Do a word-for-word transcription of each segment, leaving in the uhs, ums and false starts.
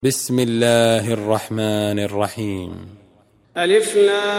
بسم الله الرحمن الرحيم. ألف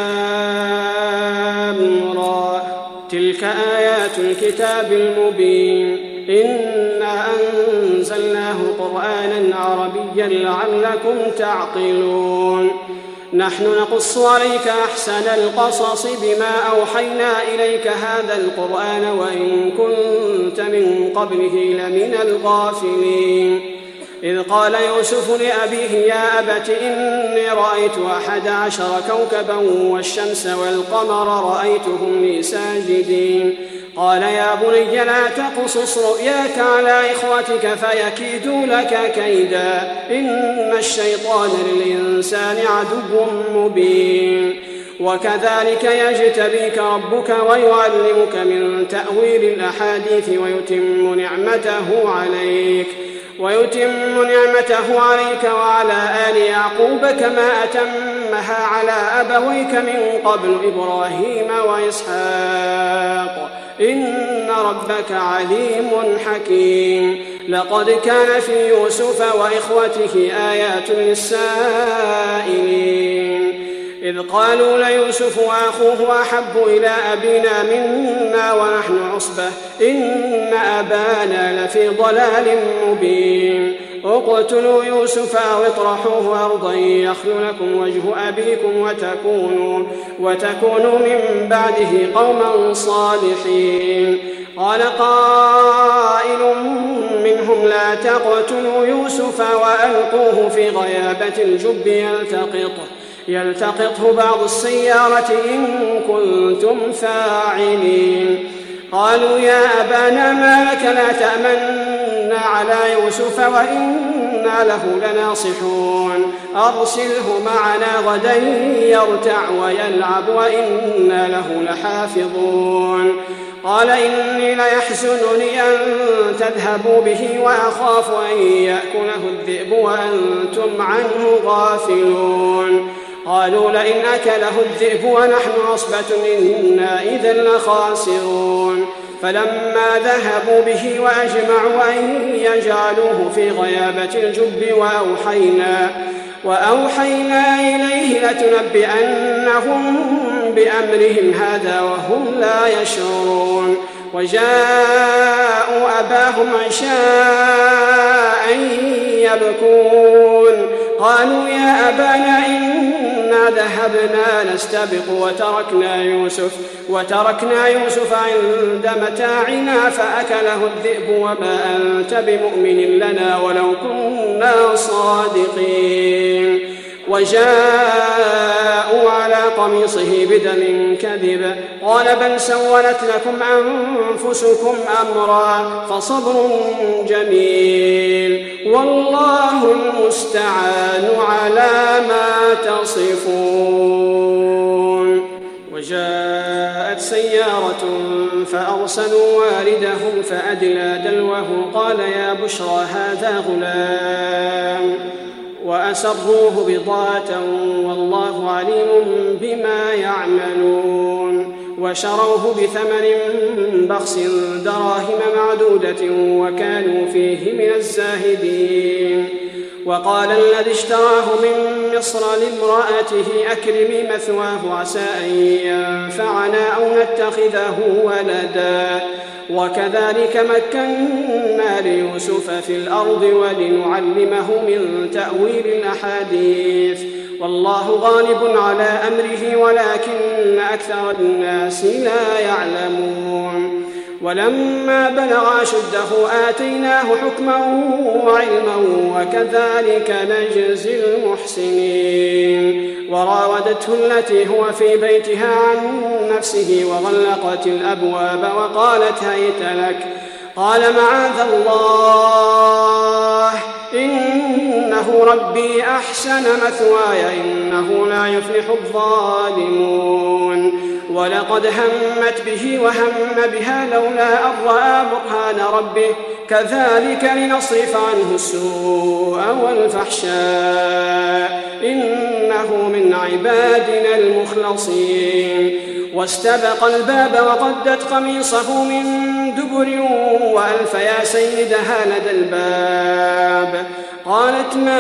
لام را. تلك آيات الكتاب المبين. إنا أنزلناه قرآنا عربيا لعلكم تعقلون. نحن نقص عليك أحسن القصص بما أوحينا إليك هذا القرآن وإن كنت من قبله لمن الغافلين. إذ قال يوسف لأبيه يا أبت إني رأيت أحد عشر كوكبا والشمس والقمر رأيتهم لي ساجدين. قال يا بني لا تقصص رؤياك على إخوتك فيكيدوا لك كيدا إن الشيطان للإنسان عدو مبين. وكذلك يجتبيك ربك ويعلمك من تأويل الأحاديث ويتم نعمته عليك ويتم نعمته عليك وعلى آل يعقوب كما أتمها على أبويك من قبل إبراهيم وإسحاق إن ربك عليم حكيم. لقد كان في يوسف وإخوته آيات للسائلين إذ قالوا ليوسف وأخوه أحب إلى أبينا منا ونحن عصبة إن أبانا لفي ضلال مبين. اقتلوا يوسف أو اطرحوه أرضا يخل لكم وجه أبيكم وتكونوا, وتكونوا من بعده قوما صالحين. قال قائل منهم لا تقتلوا يوسف وألقوه في غيابة الجب يلتقطه يلتقطه بعض السيارة إن كنتم فاعلين. قالوا يا أبانا ما لك لا تأمنا على يوسف وإنا له لناصحون أرسله معنا غدا يرتع ويلعب وإنا له لحافظون. قال إني ليحزنني أن تذهبوا به وأخاف أن يأكله الذئب وأنتم عنه غافلون. قالوا لئن أكله الذئب ونحن عصبة إنا إذا لخاسرون. فلما ذهبوا به وأجمعوا أن يجعلوه في غيابة الجب وأوحينا, وأوحينا إليه لتنبئنهم بأمرهم هذا وهم لا يشعرون. وجاءوا أباهم عشاء يبكون. قالوا يا أبانا إنا ذهبنا نستبق وتركنا يوسف, وتركنا يوسف عند متاعنا فأكله الذئب وما أنت بمؤمن لنا ولو كنا صادقين. وجاءوا على قميصه بدم كذب قال بل سولت لكم أنفسكم أمرا فصبر جميل والله المستعان على ما تصفون. وجاءت سيارة فأرسلوا واردهم فأدلى دلوه قال يا بشرى هذا غلام وأسروه بضاعة والله عليم بما يعملون. وشروه بثمن بخس دراهم معدودة وكانوا فيه من الزاهدين. وقال الذي اشتراه من مصر لامرأته أكرمي مثواه عسى أن ينفعنا أو نتخذه ولدا. وكذلك مكنا ليوسف في الأرض ولنعلمه من تأويل الأحاديث والله غالب على أمره ولكن أكثر الناس لا يعلمون. ولما بلغ أشده آتيناه حكما وعلما وكذلك نجزي المحسنين. وراودته التي هو في بيتها عن نفسه وغلقت الأبواب وقالت هيت لك قال معاذ الله إنه ربي أحسن مثواي إنه لا يفلح الظالمون. ولقد همت به وهم بها لولا أن رأى برهان ربه كذلك لنصرف عنه السوء والفحشاء إنه من عبادنا المخلصين. واستبق الباب وقدت قميصه من دبر وألف يا سيدها لدى الباب قالت ما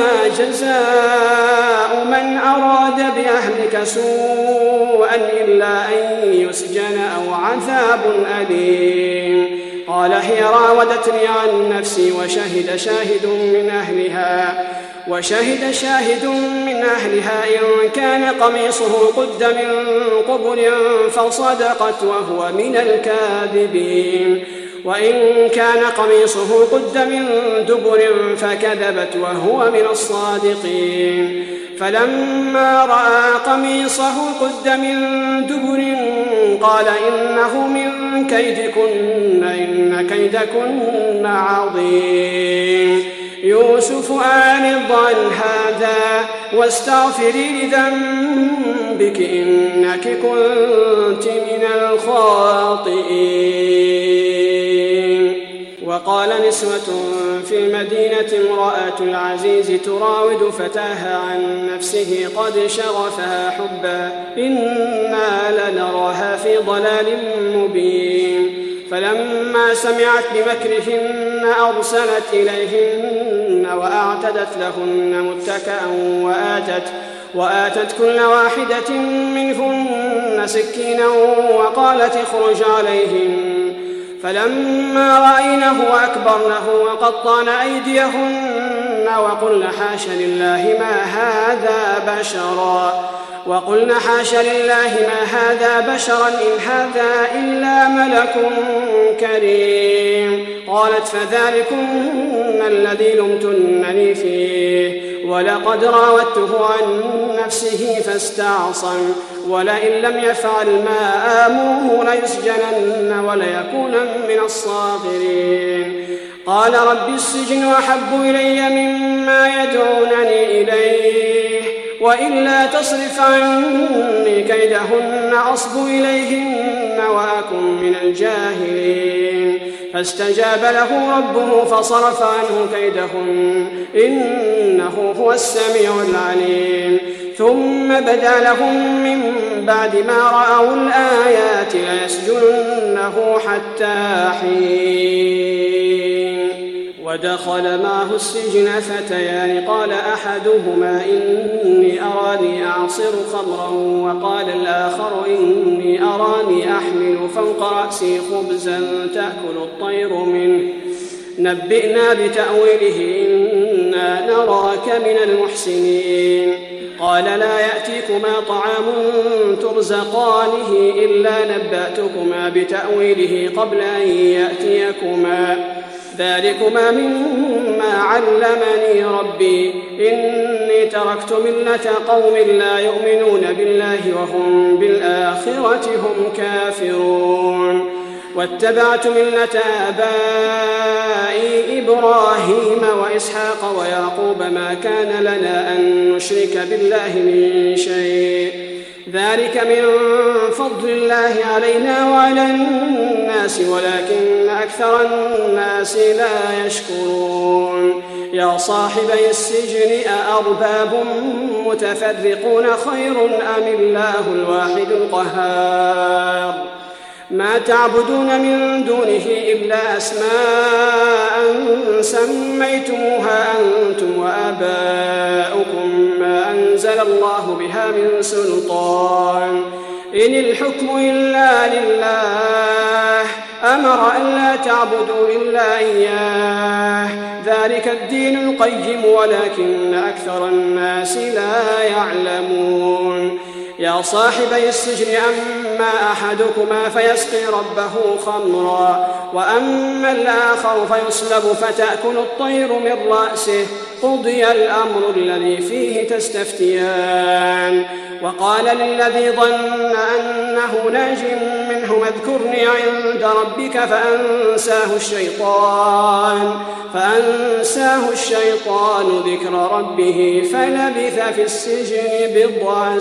جزاء من أراد بأهلك سوءا إلا أن يسجن أو عذاب أليم قال هي راودتني عن نفسي وشهد شاهد من أهلها وشهد شاهد من أهلها إن كان قميصه قد من قبل فصدقت وهو من الكاذبين وإن كان قميصه قد من دبر فكذبت وهو من الصادقين فلما رأى قميصه قد من دبر قال إنه من كيدكن إن كيدكن عظيم يوسف أعرض عن هذا واستغفري لذنبك إنك كنت من الخاطئين. وقال نسوة في المدينة امرأة العزيز تراود فتاها عن نفسه قد شغفها حبا إنا لنراها في ضلال مبين فلما سمعت بمكرهن أرسلت إليهن وأعتدت لهن متكأ وآتت, وآتت كل واحدة منهن سكينا وقالت اخرج عليهن فلما رأينه أكبرنه وقطعن أيديهن وقلن حاش لله ما هذا بشرا وقلن حاش لله ما هذا بشرا إن هذا إلا ملك كريم قالت فذلكن الذي لمتنني فيه ولقد راودته عن نفسه فاستعصم ولئن لم يفعل ما آمره ليسجنن وليكون من الصاغرين قال رب السجن أحب إلي مما يدعونني إليه وإلا تصرف عني كيدهن أصب إليهن وأكن من الجاهلين فاستجاب له ربه فصرف عنه كيدهن إنه هو السميع العليم ثم بدا لهم من بعد ما رأوا الآيات ليسجننه حتى حين. ودخل معه السجن فتيان قال أحدهما إني أراني أعصر خمرا وقال الآخر إني أراني أحمل فوق رأسي خبزا تأكل الطير منه نبئنا بتأويله إنا نراك من المحسنين قال لا يأتيكما طعام ترزقانه إلا نبأتكما بتأويله قبل أن يأتيكما ذلكما مما علمني ربي إني تركت ملة قوم لا يؤمنون بالله وهم بالآخرة هم كافرون واتبعت ملة آبائي إبراهيم وإسحاق ويعقوب ما كان لنا أن نشرك بالله من شيء ذلك من فضل الله علينا وعلى الناس ولكن أكثر الناس لا يشكرون يا صاحبي السجن أأرباب متفرقون خير أم الله الواحد القهار ما تعبدون من دونه إلا أسماء سميتموها أنتم وآباؤكم ما أنزل الله بها من سلطان إن الحكم إلا لله أمر أن لا تعبدوا إلا إياه ذلك الدين القيم ولكن أكثر الناس لا يعلمون يا صاحبي السجن أما أحدكما فيسقي ربه خمرا وأما الآخر فيصلب فتأكل الطير من رأسه قضي الأمر الذي فيه تستفتيان وقال للذي ظن أنه ناج منهما اذكرني عند ربك فأنساه الشيطان فأنساه الشيطان ذكر ربه فلبث في السجن بضع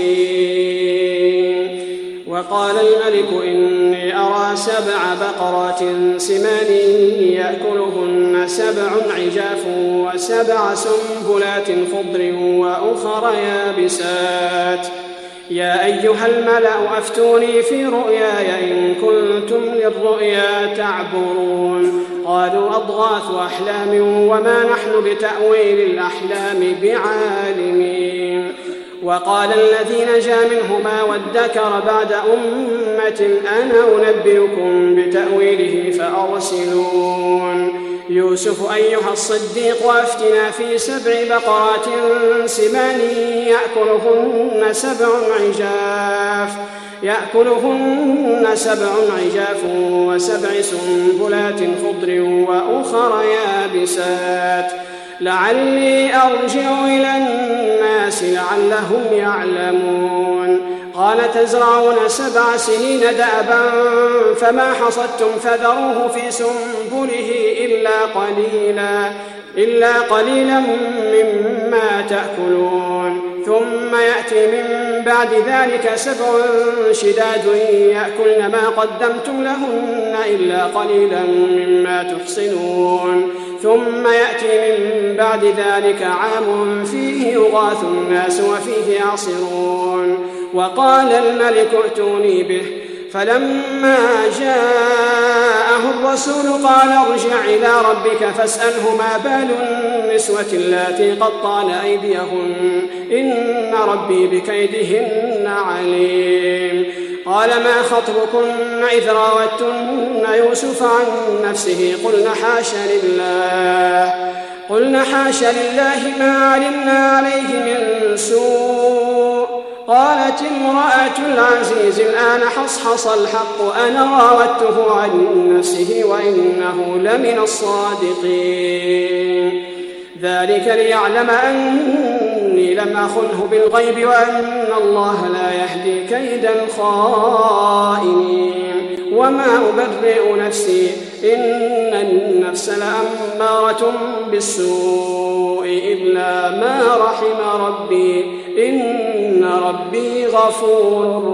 سنين وقال الملك إني أرى سبع بقرات سمان يأكلهن سبع عجاف وسبع سنبلات خضر وأخر يابسات يا أيها الملأ أفتوني في رؤياي إن كنتم للرؤيا تعبرون قالوا أضغاث أحلام وما نحن بتأويل الأحلام بعالمين وقال الذي نجا منهما وادكر بعد أمة أنا أنبئكم بتأويله فأرسلون يوسف أيها الصديق أفتنا في سبع بقرات سمان يأكلهن سبع عجاف يأكلهن سبع عجاف وسبع سنبلات خضر وأخر يابسات لعلي أرجع إلى الناس لعلهم يعلمون قال تزرعون سبع سنين دأبا فما حصدتم فذروه في سنبله إلا قليلا إلا قليلا مما تأكلون ثم يأتي من بعد ذلك سبع شداد يأكلن ما قدمتم لهن إلا قليلا مما تحصنون ثم يأتي من بعد ذلك عام فيه يغاث الناس وفيه يعصرون وقال الملك ائتوني به فلما جاءه الرسول قال ارجع إلى ربك فاسأله ما بال النسوة اللاتي قطعن أيديهن إن ربي بكيدهن عليم قال ما خطبكن إذ راوتن يوسف عن نفسه قلنا حاش لله قلنا حاش لله ما علمنا عليه من سوء قالت امرأة العزيز الآن حصحص الحق أنا راودته عن نفسه وإنه لمن الصادقين ذلك ليعلم أني لم أخنه بالغيب وأن الله لا يهدي كيد الخائنين وما أبرئ نفسي إن النفس لأمارة بالسوء إلا ما رحم ربي إن ربي غفور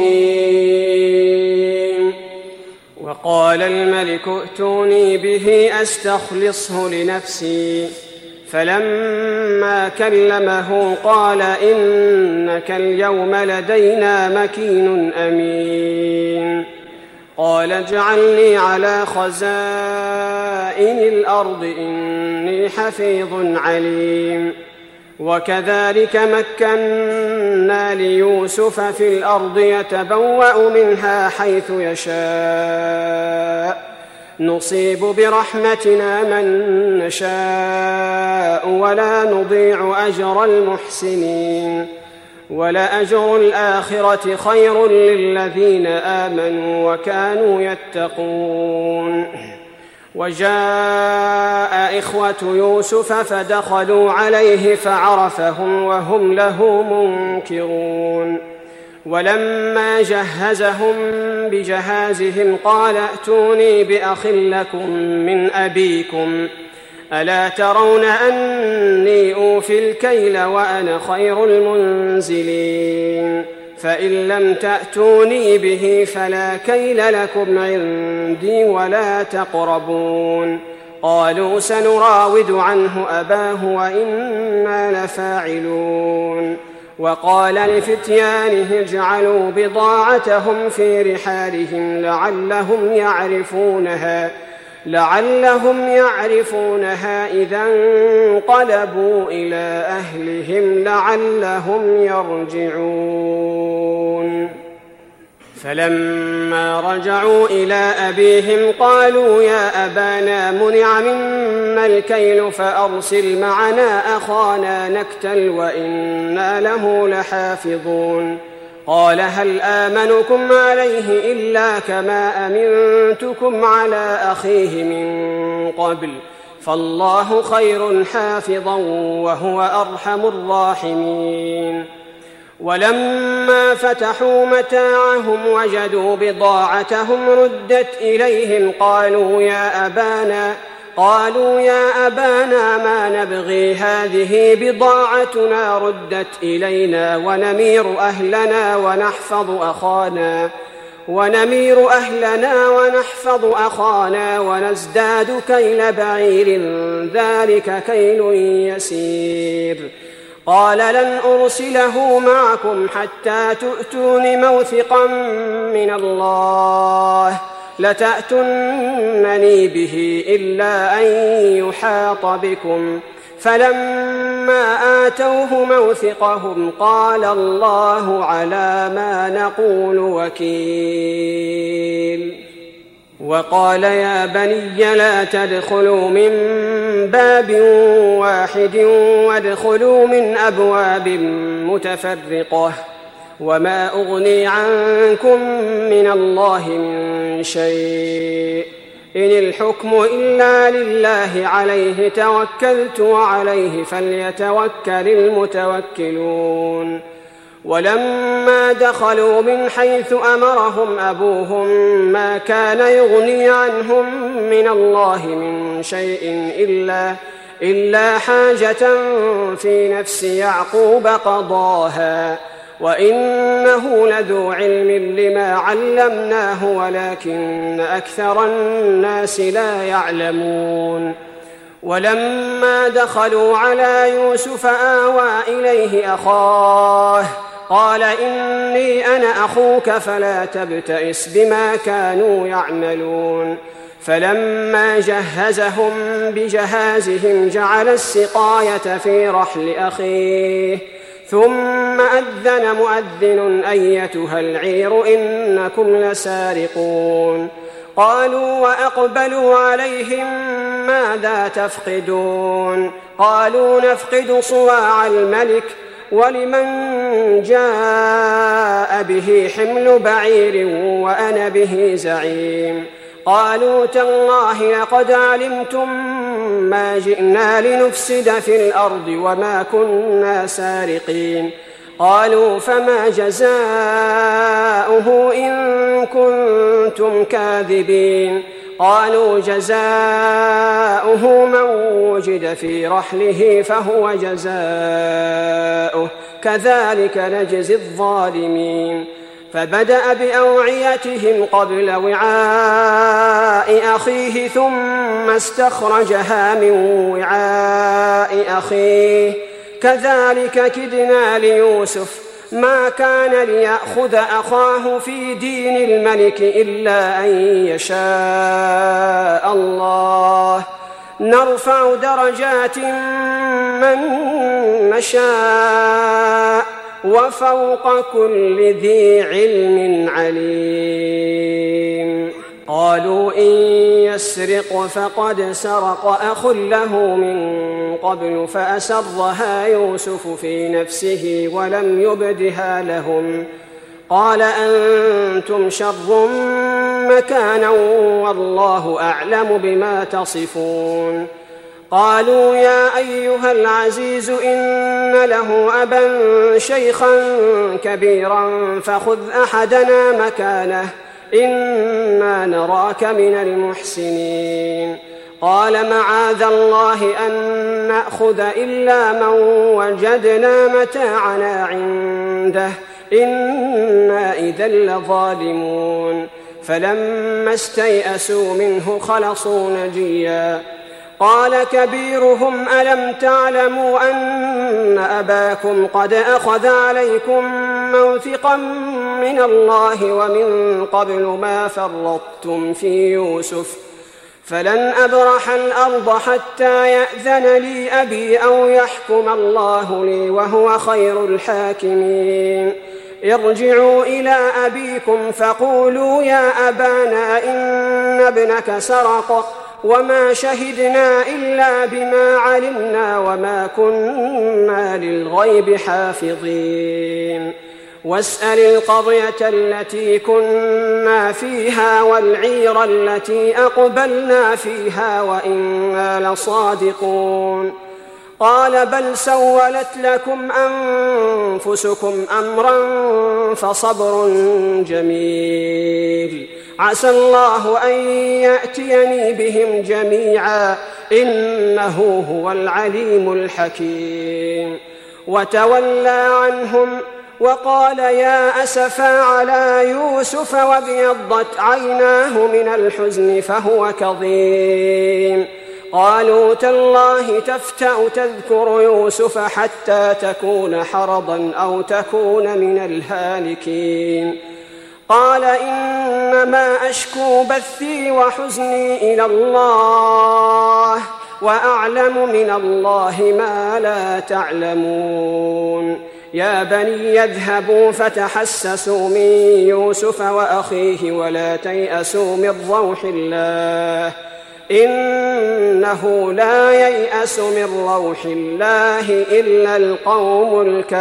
رحيم وقال الملك ائتوني به أستخلصه لنفسي فلما كلمه قال إنك اليوم لدينا مكين أمين قال اجعلني على خزائن الأرض إني حفيظ عليم وكذلك مكنا ليوسف في الأرض يتبوأ منها حيث يشاء نصيب برحمتنا من نشاء ولا نضيع أجر المحسنين ولأجر الآخرة خير للذين آمنوا وكانوا يتقون وجاء إخوة يوسف فدخلوا عليه فعرفهم وهم له منكرون ولما جهزهم بجهازهم قال ائتوني بأخ لكم من أبيكم ألا ترون أني أوفي الكيل وأنا خير المنزلين فإن لم تأتوني به فلا كيل لكم عندي ولا تقربون قالوا سنراود عنه أباه وإنا لفاعلون وقال لفتيانه اجعلوا بضاعتهم في رحالهم لعلهم يعرفونها لعلهم يعرفونها إذا انقلبوا إلى أهلهم لعلهم يرجعون فلما رجعوا إلى أبيهم قالوا يا أبانا منع منا الكيل فأرسل معنا أخانا نكتل وإنا له لحافظون قال هل آمنكم عليه إلا كما أمنتكم على أخيه من قبل فالله خير حافظا وهو أرحم الراحمين ولما فتحوا متاعهم وجدوا بضاعتهم ردت إليهم قالوا يا أبانا قالوا يا أبانا ما نبغي هذه بضاعتنا ردت إلينا ونمير أهلنا ونحفظ أخانا ونمير أهلنا ونحفظ أخانا ونزداد كيل بعير ذلك كيل يسير قال لن أرسله معكم حتى تؤتون موثقا من الله لتأتونني به إلا أن يحاط بكم. فلما آتوه موثقهم قال الله على ما نقول وكيل. وقال يا بني لا تدخلوا من باب واحد وادخلوا من أبواب متفرقة وما أغني عنكم من الله من شيء إن الحكم إلا لله عليه توكلت وعليه فليتوكل المتوكلون. ولما دخلوا من حيث أمرهم أبوهم ما كان يغني عنهم من الله من شيء إلا, إلا حاجة في نفس يعقوب قضاها وإنه لذو علم لما علمناه ولكن أكثر الناس لا يعلمون. ولما دخلوا على يوسف آوى إليه أخاه قال إني أنا أخوك فلا تبتئس بما كانوا يعملون. فلما جهزهم بجهازهم جعل السقاية في رحل أخيه ثم أذن مؤذن أيتها العير إنكم لسارقون. قالوا وأقبلوا عليهم ماذا تفقدون؟ قالوا نفقد صواع الملك ولمن جاء به حمل بعير وأنا به زعيم. قالوا تالله لقد علمتم ما جئنا لنفسد في الأرض وما كنا سارقين. قالوا فما جزاؤه إن كنتم كاذبين؟ قالوا جزاؤه من وجد في رحله فهو جزاؤه كذلك نجزي الظالمين. فبدأ بأوعيتهم قبل وعاء أخيه ثم استخرجها من وعاء أخيه كذلك كدنا ليوسف ما كان ليأخذ أخاه في دين الملك إلا أن يشاء الله نرفع درجات من نشاء وفوق كل ذي علم عليم. قالوا إن يسرق فقد سرق أخ له من قبل فأسرها يوسف في نفسه ولم يبدها لهم. قال أنتم شر مكانا والله أعلم بما تصفون. قالوا يا أيها العزيز إن له أبا شيخا كبيرا فخذ أحدنا مكانه إنا نراك من المحسنين. قال معاذ الله أن نأخذ إلا من وجدنا متاعنا عنده إنا إذا لظالمون. فلما استيئسوا منه خلصوا نجيا. قال كبيرهم ألم تعلموا أن أباكم قد أخذ عليكم موثقا من الله ومن قبل ما فرطتم في يوسف فلن أبرح الأرض حتى يأذن لي أبي أو يحكم الله لي وهو خير الحاكمين. ارجعوا إلى أبيكم فقولوا يا أبانا إن ابنك سرق وما شهدنا إلا بما علمنا وما كنا للغيب حافظين. واسأل القرية التي كنا فيها والعير التي أقبلنا فيها وإنا لصادقون. قال بل سولت لكم أنفسكم أمرا فصبر جميل عسى الله أن يأتيني بهم جميعا إنه هو العليم الحكيم. وتولى عنهم وقال يا أسفا على يوسف وابيضت عيناه من الحزن فهو كظيم. قالوا تالله تفتأ تذكر يوسف حتى تكون حرضا أو تكون من الهالكين قال إنما أشكو بثي وحزني إلى الله وأعلم من الله ما لا تعلمون يا بني يذهبوا فتحسسوا من يوسف وأخيه ولا تيأسوا من روح الله إنه لا ييأس من روح الله إلا القوم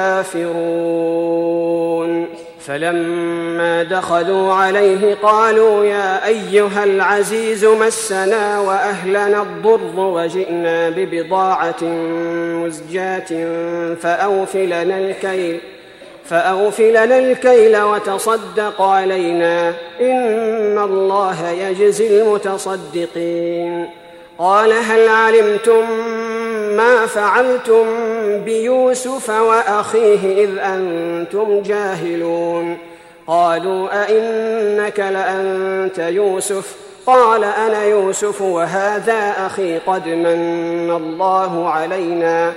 الكافرون فلما دخلوا عليه قالوا يا أيها العزيز مسنا وأهلنا الضر وجئنا ببضاعة مزجاة فأوف لنا الكيل فأوف لنا الكيل وتصدق علينا إن الله يجزي المتصدقين قال هل علمتم ما فعلتم بيوسف وأخيه إذ أنتم جاهلون قالوا أئنك لأنت يوسف قال أنا يوسف وهذا أخي قد من الله علينا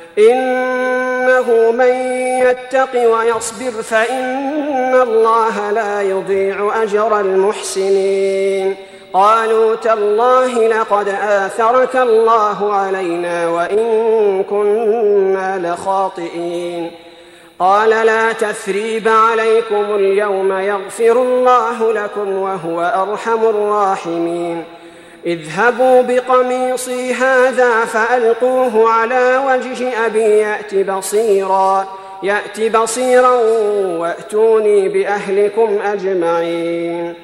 إنه من يتق ويصبر فإن الله لا يضيع أجر المحسنين قالوا تالله لقد آثرك الله علينا وإن كنا لخاطئين قال لا تثريب عليكم اليوم يغفر الله لكم وهو أرحم الراحمين اذهبوا بقميصي هذا فألقوه على وجه أبي يأت بصيرا يأت بصيرا وأتوني بأهلكم أجمعين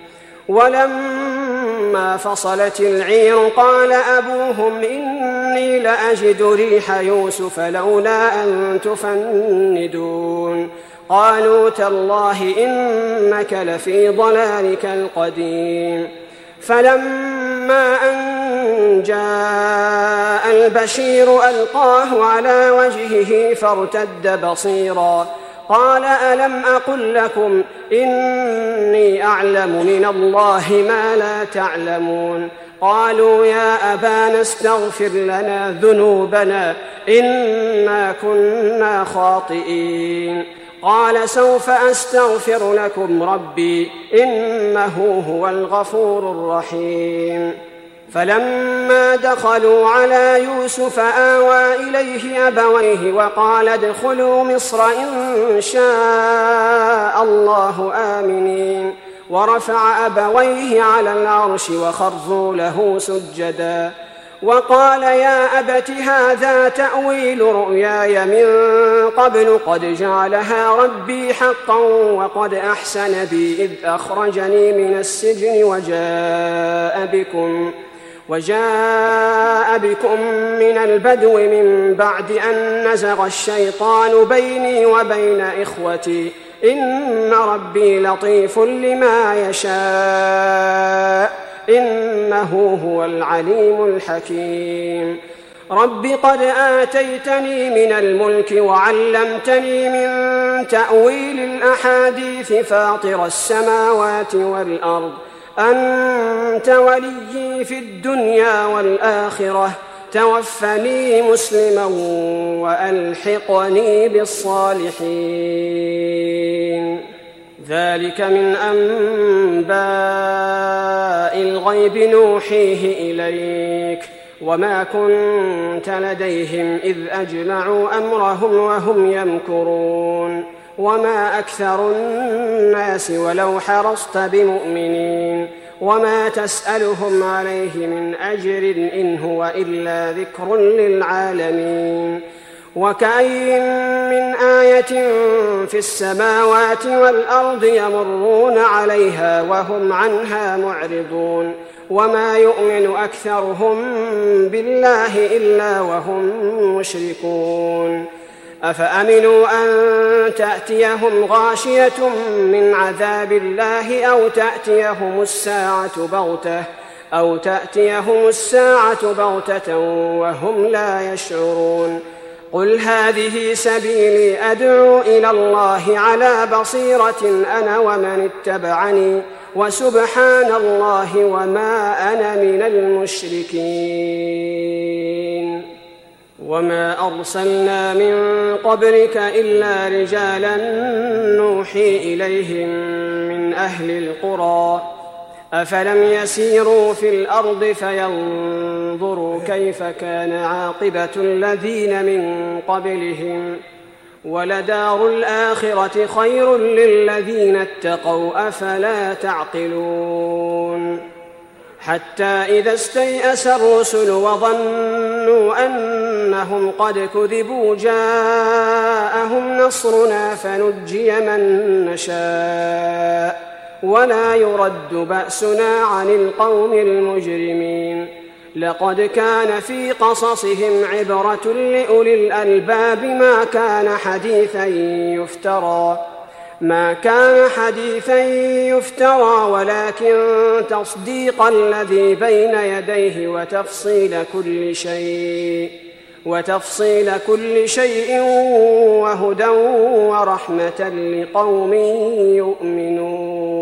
ولما فصلت العير قال أبوهم إني لأجد ريح يوسف لولا أن تفندون قالوا تالله إنك لفي ضلالك القديم فلما أن جاء البشير ألقاه على وجهه فارتد بصيرا قال ألم أقل لكم إني أعلم من الله ما لا تعلمون قالوا يا أبانا استغفر لنا ذنوبنا إنا كنا خاطئين قال سوف أستغفر لكم ربي إنه هو الغفور الرحيم فلما دخلوا على يوسف آوى إليه أبويه وقال ادخلوا مصر إن شاء الله آمنين ورفع أبويه على العرش وخروا له سجدا وقال يا أبت هذا تأويل رؤياي من قبل قد جعلها ربي حقا وقد أحسن بي إذ أخرجني من السجن وجاء بكم وجاء بكم من البدو من بعد أن نزغ الشيطان بيني وبين إخوتي إن ربي لطيف لما يشاء إنه هو العليم الحكيم رب قد آتيتني من الملك وعلمتني من تأويل الأحاديث فاطر السماوات والأرض أنت وليي في الدنيا والآخرة توفني مسلما وألحقني بالصالحين ذلك من أنباء الغيب نوحيه إليك وما كنت لديهم إذ أجمعوا أمرهم وهم يمكرون وما أكثر الناس ولو حرصت بمؤمنين وما تسألهم عليه من أجر إن هو إلا ذكر للعالمين وكأين من آية في السماوات والأرض يمرون عليها وهم عنها معرضون وما يؤمن أكثرهم بالله إلا وهم مشركون أفأمنوا أن تأتيهم غاشية من عذاب الله أو تأتيهم الساعة بغتة أو تأتيهم الساعة بغتة وهم لا يشعرون قل هذه سبيلي أدعو إلى الله على بصيرة أنا ومن اتبعني وسبحان الله وما أنا من المشركين. وما أرسلنا من قبلك إلا رجالا نوحي إليهم من أهل القرى أفلم يسيروا في الأرض فينظروا كيف كان عاقبة الذين من قبلهم ولدار الآخرة خير للذين اتقوا أفلا تعقلون. حتى إذا استيأس الرسل وظنوا أنهم قد كذبوا جاءهم نصرنا فنجي من نشاء ولا يرد بأسنا عن القوم المجرمين. لقد كان في قصصهم عبرة لأولي الألباب ما كان حديثا يفترى ما كان حديثا يفترى ولكن تصديق الذي بين يديه وتفصيل كل شيء وتفصيل كل شيء وهدى ورحمة لقوم يؤمنون.